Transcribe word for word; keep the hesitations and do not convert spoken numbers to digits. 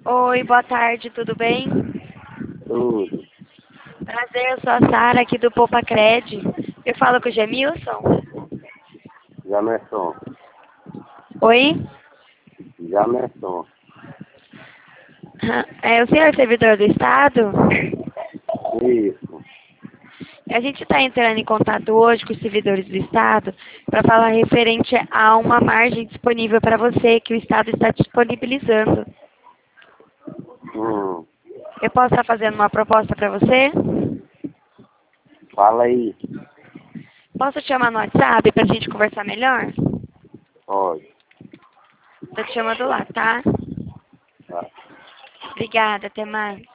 Oi, boa tarde, tudo bem? Tudo. Prazer, eu sou a Sara aqui do Poupa Cred. Eu falo com o Gemilson? Jamerson. Oi? Jamerson. É o senhor servidor do Estado? Isso. A gente está entrando em contato hoje com os servidores do Estado para falar referente a uma margem disponível para você que o Estado está disponibilizando. Hum. Eu posso estar fazendo uma proposta para você? Fala aí. Posso te chamar no WhatsApp para a gente conversar melhor? Pode. Estou te chamando lá, tá? Tá. Obrigada, até mais.